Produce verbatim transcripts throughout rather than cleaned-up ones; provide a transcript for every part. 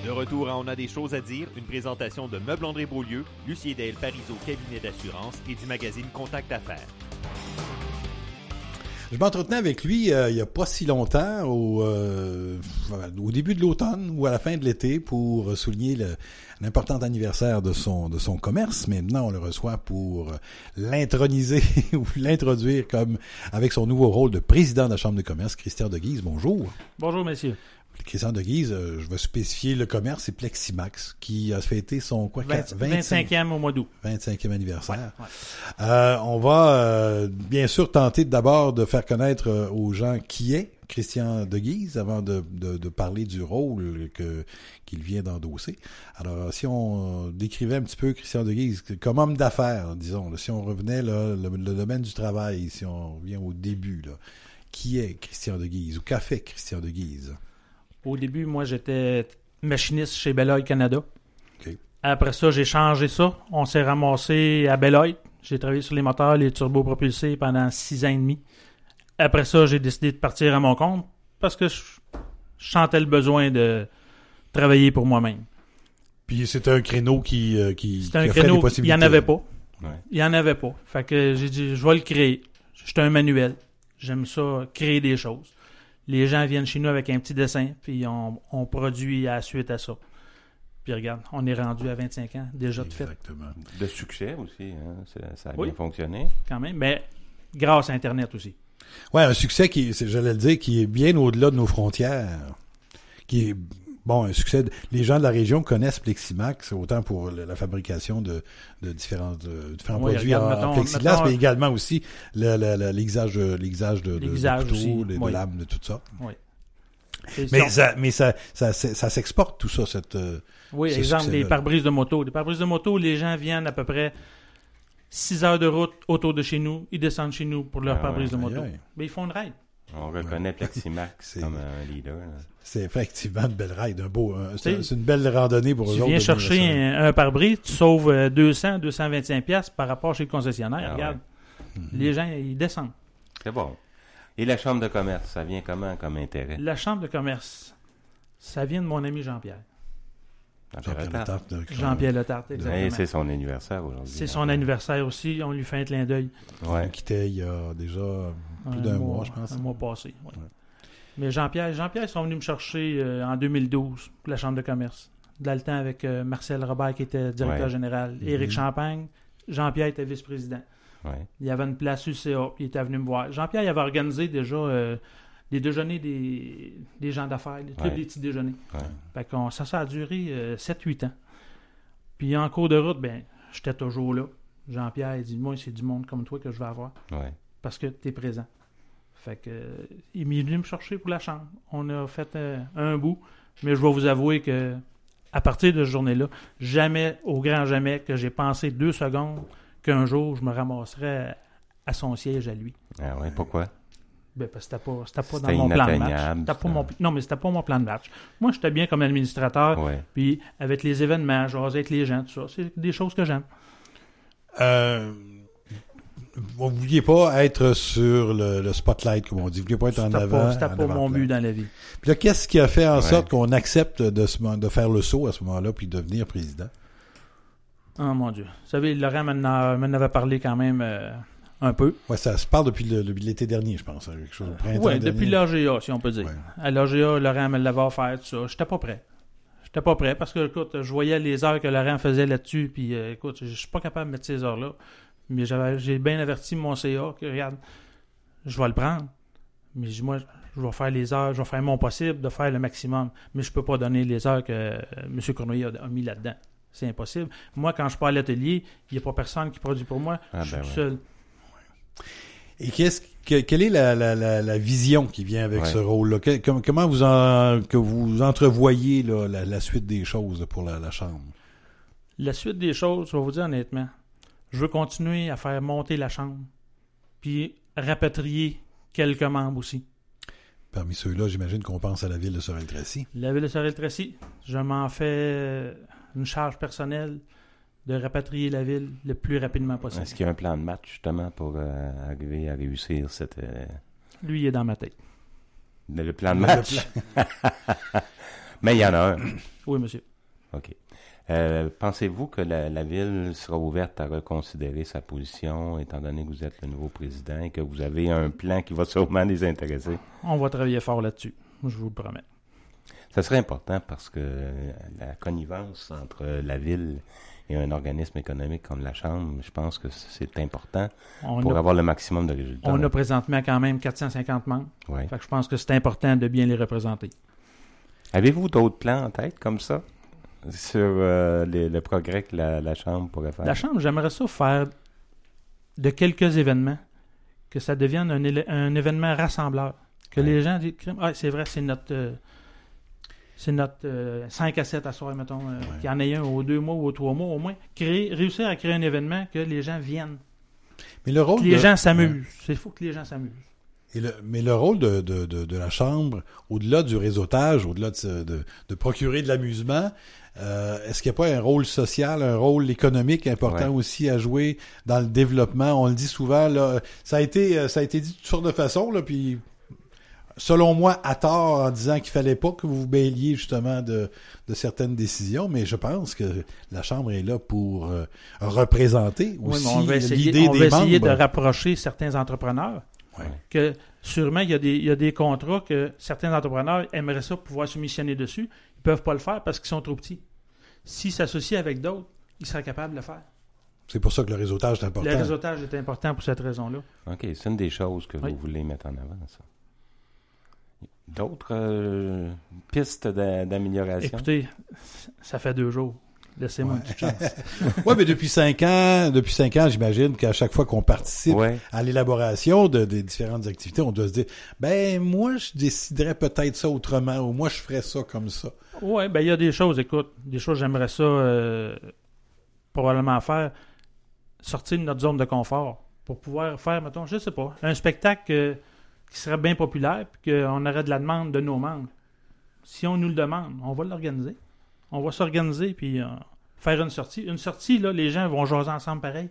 De retour à On a des choses à dire, une présentation de Meubles André Beaulieu, Lucie et Dale Parizeau, cabinet d'assurance et du magazine Contact Affaires. Je m'entretenais avec lui euh, il n'y a pas si longtemps, au, euh, au début de l'automne ou à la fin de l'été, pour souligner le, l'important anniversaire de son de son commerce. Maintenant, on le reçoit pour l'introniser ou l'introduire comme avec son nouveau rôle de président de la Chambre de commerce, Christian Deguise. Bonjour. Bonjour, messieurs. Christian Deguise, euh, je vais spécifier le commerce, c'est Pleximax, qui a fêté son quoi, vingt, vingt-cinquième au mois d'août. vingt-cinquième anniversaire. Ouais, ouais. Euh, on va euh, bien sûr tenter d'abord de faire connaître euh, aux gens qui est Christian Deguise avant de, de, de parler du rôle que qu'il vient d'endosser. Alors, si on décrivait un petit peu Christian Deguise comme homme d'affaires, disons, là, si on revenait là, le, le domaine du travail, si on revient au début, là, qui est Christian Deguise ou qu'a fait Christian Deguise? Au début, moi, j'étais machiniste chez Bell Oil Canada. Okay. Après ça, j'ai changé ça. On s'est ramassé à Bell Oil. J'ai travaillé sur les moteurs, les turbopropulsés pendant six ans et demi. Après ça, j'ai décidé de partir à mon compte parce que je, je sentais le besoin de travailler pour moi-même. Puis c'était un créneau qui, euh, qui, c'était un qui créneau, il n'y en avait pas. Ouais. Il n'y en avait pas. Fait que j'ai dit, je vais le créer. J'étais un manuel. J'aime ça, créer des choses. Les gens viennent chez nous avec un petit dessin, puis on, on produit à la suite à ça. Puis regarde, on est rendu à vingt-cinq ans, déjà de fait. Exactement. De succès aussi, hein? ça, ça a oui, bien fonctionné. Quand même, mais grâce à Internet aussi. Ouais, un succès qui, j'allais le dire, qui est bien au-delà de nos frontières, qui est, bon, un succès, de, les gens de la région connaissent Pleximax, autant pour la fabrication de, de différents, de, différents oui, produits regarde, en, mettons, en plexiglas, mettons, mais également aussi le, le, le, l'aiguisage, l'aiguisage de, de, de couteaux, de, oui. de lames, de tout ça. Oui. Mais, ça, mais ça, ça, ça, ça s'exporte tout ça, cette. Oui, exemple, les pare-brises de moto. Les pare-brises de moto, les gens viennent à peu près six heures de route autour de chez nous, ils descendent chez nous pour leur ah, pare-brise ouais, de moto. Aïe, aïe. Mais ils font une ride. On reconnaît Pleximax comme un leader. Là. C'est effectivement une belle ride, un beau, un, c'est, c'est une belle randonnée pour eux autres. Tu viens chercher un, un pare-brise, tu sauves deux cents, deux cent vingt-cinq piastres par rapport chez le concessionnaire. Ah, regarde, ouais. mm-hmm. Les gens, ils descendent. C'est bon. Et la Chambre de commerce, ça vient comment comme intérêt? La Chambre de commerce, ça vient de mon ami Jean-Pierre. Jean-Pierre Letarte. Jean-Pierre Letarte, exactement. Et c'est son anniversaire aujourd'hui. C'est son anniversaire aussi. On lui fait un clin d'œil. Ouais. Il quittait il y a déjà plus un d'un mois, mois, je pense. Un mois passé, oui. Ouais. Mais Jean-Pierre, Jean-Pierre, ils sont venus me chercher euh, en deux mille douze pour la Chambre de commerce. Dans le temps avec euh, Marcel Robert qui était directeur ouais. général, mm-hmm. Éric Champagne, Jean-Pierre était vice-président. Ouais. Il y avait une place U C A, il était venu me voir. Jean-Pierre, il avait organisé déjà euh, des déjeuners des, des gens d'affaires, des, ouais. des petits déjeuners. Ouais. Fait qu'on, ça, ça a duré euh, sept huit ans. Puis en cours de route, ben, j'étais toujours là. Jean-Pierre, il dit, moi, c'est du monde comme toi que je vais avoir. Ouais. Parce que tu es présent. Fait que, euh, il est venu me chercher pour la chambre. On a fait euh, un bout, mais je vais vous avouer que à partir de cette journée-là, jamais, au grand jamais, que j'ai pensé deux secondes qu'un jour, je me ramasserais à son siège à lui. Ah ouais, pourquoi? Ben, parce que c'était pas, c'était pas c'était dans mon plan de match. C'était pas mon, non, mais c'était pas mon plan de match. Moi, j'étais bien comme administrateur, ouais. Puis avec les événements, jaser avec les gens, tout ça, c'est des choses que j'aime. Euh, vous ne vouliez pas être sur le, le spotlight, comme on dit. Vous ne vouliez pas être c'était en avant. Pas, c'était pas mon but dans la vie. Puis là, qu'est-ce qui a fait en ouais. sorte qu'on accepte de, se, de faire le saut à ce moment-là puis de devenir président? Oh mon Dieu. Vous savez, Laurent m'en, a, m'en avait parlé quand même euh, un peu. Oui, ça se parle depuis le, le, l'été dernier, je pense. Quelque chose, euh, oui, depuis l'A G A, si on peut dire. Ouais. À l'A G A, Laurent me l'avait offert, tout ça. J'étais pas prêt. J'étais pas prêt parce que, écoute, je voyais les heures que Laurent faisait là-dessus, puis euh, écoute, je suis pas capable de mettre ces heures-là. Mais j'avais, j'ai bien averti mon C A que, regarde, je vais le prendre. Mais moi, je vais faire les heures, je vais faire mon possible de faire le maximum. Mais je peux pas donner les heures que euh, M. Cournoyer a, a mis là-dedans. C'est impossible. Moi, quand je pars à l'atelier, il n'y a pas personne qui produit pour moi. Ah, je suis ben tout ouais. seul. Et qu'est-ce que, quelle est la, la, la, la vision qui vient avec ouais. ce rôle-là? Que, comment vous en, que vous entrevoyez là, la, la suite des choses pour la, la Chambre? La suite des choses, je vais vous dire honnêtement, je veux continuer à faire monter la Chambre, puis rapatrier quelques membres aussi. Parmi ceux-là, j'imagine qu'on pense à la ville de Sorel-Tracy. La ville de Sorel-Tracy, je m'en fais une charge personnelle de rapatrier la ville le plus rapidement possible. Est-ce qu'il y a un plan de match, justement, pour euh, arriver à réussir cette... Euh... Lui, il est dans ma tête. Le, le plan de match? Le plan. Mais il y en a un. Oui, monsieur. OK. Euh, pensez-vous que la, la Ville sera ouverte à reconsidérer sa position, étant donné que vous êtes le nouveau président et que vous avez un plan qui va sûrement les intéresser? On va travailler fort là-dessus. Je vous le promets. Ça serait important parce que la connivence entre la Ville et un organisme économique comme la Chambre, je pense que c'est important On pour a, avoir le maximum de résultats. on a présentement quand même quatre cent cinquante membres. Ouais. Fait que je pense que c'est important de bien les représenter. Avez-vous d'autres plans en tête comme ça sur euh, les, le progrès que la, la Chambre pourrait faire? La Chambre, j'aimerais ça faire de quelques événements, que ça devienne un, élé- un événement rassembleur. Que Ouais. les gens disent, ah, c'est vrai, c'est notre, euh, c'est notre euh, cinq à sept à soir, mettons, euh, Ouais. qu'il y en ait un aux deux mois ou aux trois mois, au moins. Créer, réussir à créer un événement que les gens viennent. Mais le rôle Que les de- gens s'amusent. Ouais. C'est fou que les gens s'amusent. Et le, mais le rôle de, de, de, de la Chambre, au-delà du réseautage, au-delà de, ce- de, de procurer de l'amusement, euh, est-ce qu'il n'y a pas un rôle social, un rôle économique important Ouais. aussi à jouer dans le développement? On le dit souvent, là, ça a été, ça a été dit de toutes sortes de façons, là, puis selon moi, à tort, en disant qu'il fallait pas que vous vous bailiez justement de, de certaines décisions, mais je pense que la Chambre est là pour euh, représenter Oui, aussi mais on va essayer, l'idée on des va essayer membres. de rapprocher certains entrepreneurs. Ouais. Que sûrement, il y, a des, il y a des contrats que certains entrepreneurs aimeraient ça pouvoir se missionner dessus. Ils peuvent pas le faire parce qu'ils sont trop petits. S'ils s'associent avec d'autres, ils seraient capables de le faire. C'est pour ça que le réseautage est important. Le réseautage est important pour cette raison-là. OK, c'est une des choses que Oui. vous voulez mettre en avant, ça. D'autres euh, pistes d'a- d'amélioration? Écoutez, ça fait deux jours. Laissez-moi Ouais. une petite chance. Ouais, mais depuis cinq ans, depuis cinq ans, j'imagine qu'à chaque fois qu'on participe Ouais. à l'élaboration de, des différentes activités, on doit se dire, ben, moi, je déciderais peut-être ça autrement, ou moi, je ferais ça comme ça. Oui, ben il y a des choses, écoute, des choses j'aimerais ça euh, probablement faire. Sortir de notre zone de confort pour pouvoir faire, mettons, je sais pas, un spectacle euh, qui serait bien populaire puis qu'on aurait de la demande de nos membres. Si on nous le demande, on va l'organiser. On va s'organiser puis euh, faire une sortie. Une sortie, là, les gens vont jaser ensemble pareil.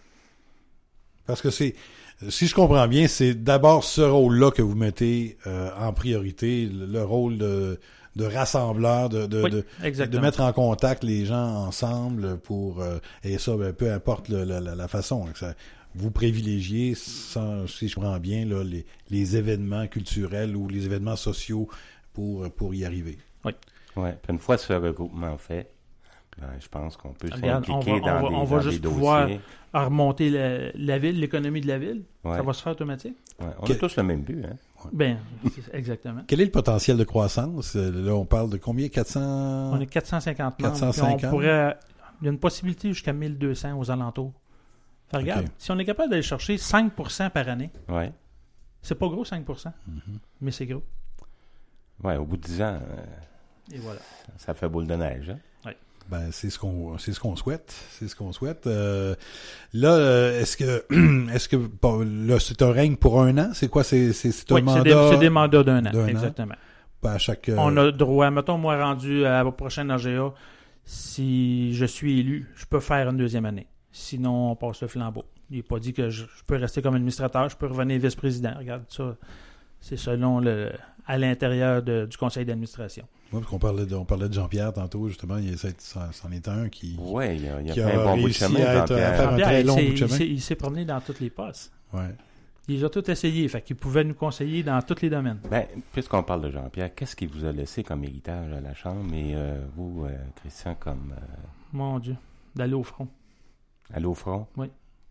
Parce que c'est, si je comprends bien, c'est d'abord ce rôle-là que vous mettez euh, en priorité, le, le rôle de, de rassembleur, de, de, Oui, de, exactement. de mettre en contact les gens ensemble pour, euh, et ça, ben, peu importe le- la, la, la façon, que ça, vous privilégiez, sans, si je comprends bien, là, les, les événements culturels ou les événements sociaux pour, pour y arriver. Ouais. Puis une fois ce regroupement fait, ben, je pense qu'on peut Regarde, s'impliquer on va- dans on va- des, on va dans des juste dossiers. pouvoir- À remonter la, la ville, l'économie de la ville, Ouais. ça va se faire automatique. Ouais. On Que- a tous le même but, hein? Ben, c'est- exactement. Quel est le potentiel de croissance? Euh, Là, on parle de combien? quatre cents? On est quatre cent cinquante membres. quatre cent cinquante. puis On pourrait, il y a une possibilité jusqu'à mille deux cents aux alentours. Fait, regarde, Ok. si on est capable d'aller chercher cinq pour cent par année, Ouais. c'est pas gros cinq pour cent, Mhm. mais c'est gros. Ouais, au bout de dix ans, euh, Et voilà. ça fait boule de neige, hein? Ben, c'est ce qu'on, c'est ce qu'on souhaite. C'est ce qu'on souhaite. Euh, là, euh, est-ce que, est-ce que, bon, là, c'est un règne pour un an? C'est quoi? C'est, c'est, c'est un Oui, c'est mandat? des, c'est des mandats d'un an, d'un an. exactement. Pas à chaque, euh, On a droit, mettons, moi rendu à la prochaine A G A, si je suis élu, je peux faire une deuxième année. Sinon, on passe le flambeau. Il n'est pas dit que je, je peux rester comme administrateur, je peux revenir vice-président. Regarde ça, c'est selon le à l'intérieur de- du conseil d'administration. Ouais, parce qu'on parlait de, on parlait de Jean-Pierre tantôt, justement, il essaie, c'en c'en est un qui, Ouais, il y a, il y a qui fait a un bon bout de réussi chemin, à être- Jean-Pierre. à faire un Jean-Pierre, très il long s'est- bout de il chemin. s'est- il s'est promené dans tous les postes. ouais. Il les a tous essayés, fait qu'il pouvait nous conseiller dans tous les domaines. Ben, puisqu'on parle de Jean-Pierre, qu'est-ce qu'il vous a laissé comme héritage à la Chambre et euh, vous, euh, Christian, comme euh, Mon Dieu, d'aller au front. aller au front? Oui.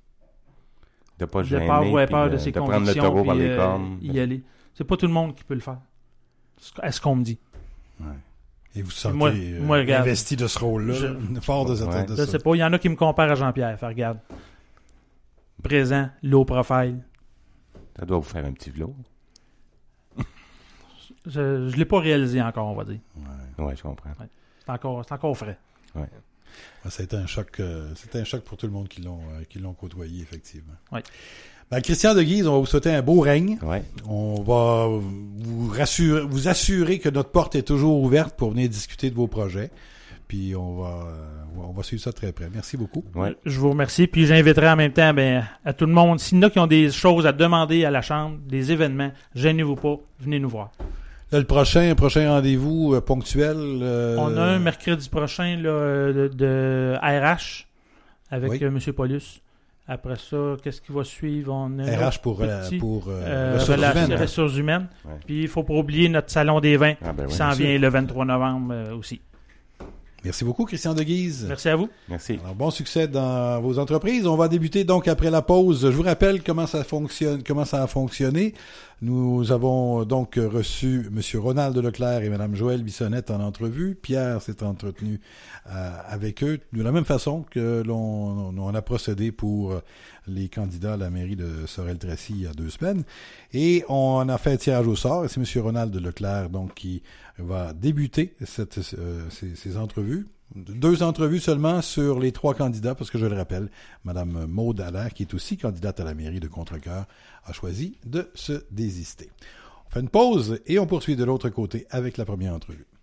De pas De gêner, pas avoir puis peur de, de ses de prendre le convictions, taureau par puis, les euh, cornes. y aller. C'est pas tout le monde qui peut le faire. Est-ce qu'on me dit? Ouais. Et vous sentez Moi- euh, moi, regarde, investi de ce rôle-là, je- fort de, cette, Ouais. de Je ça. sais pas, il y en a qui me comparent à Jean-Pierre. Fait, regarde. Présent, low profile. Ça doit vous faire un petit velours. Je, je l'ai pas réalisé encore, on va dire. Ouais. Ouais, je comprends. C'est encore, c'est encore frais. Ouais, ça a été un choc, euh, c'était un choc pour tout le monde qui l'ont, euh, qui l'ont côtoyé, effectivement. Oui. Ben, Christian de Guise, on va vous souhaiter un beau règne. Ouais. On va vous rassurer, vous assurer que notre porte est toujours ouverte pour venir discuter de vos projets. Puis on va, euh, on va suivre ça de très près. Merci beaucoup. Ouais. Je vous remercie. Puis j'inviterai en même temps ben, à tout le monde, s'il y en a qui ont des choses à demander à la Chambre, des événements, gênez-vous pas, venez nous voir. Là, le prochain, prochain rendez-vous euh, ponctuel. Euh... On a un mercredi prochain là, de, de R H avec oui. euh, M. Paulus. Après ça, qu'est-ce qui va suivre? On a R H pour, petit, pour euh, euh, ressources humaines. Hein? Ressources humaines. Ouais. Puis il ne faut pas oublier notre salon des vins ah ben qui oui, s'en vient sûr. le vingt-trois novembre euh, aussi. Merci beaucoup, Christian Deguise. Merci à vous. Merci. Alors, bon succès dans vos entreprises. On va débuter donc après la pause. Je vous rappelle comment ça fonctionne, comment ça a fonctionné. Nous avons donc reçu M. Ronald Leclerc et Mme Joëlle Bissonnette en entrevue. Pierre s'est entretenu euh, avec eux de la même façon que l'on on a procédé pour les candidats à la mairie de Sorel-Tracy il y a deux semaines. Et on a fait un tirage au sort. Et c'est M. Ronald Leclerc donc qui va débuter cette, euh, ces, ces entrevues. Deux entrevues seulement sur les trois candidats, parce que je le rappelle, Mme Maude Allaire, qui est aussi candidate à la mairie de Contrecoeur, a choisi de se désister. On fait une pause et on poursuit de l'autre côté avec la première entrevue.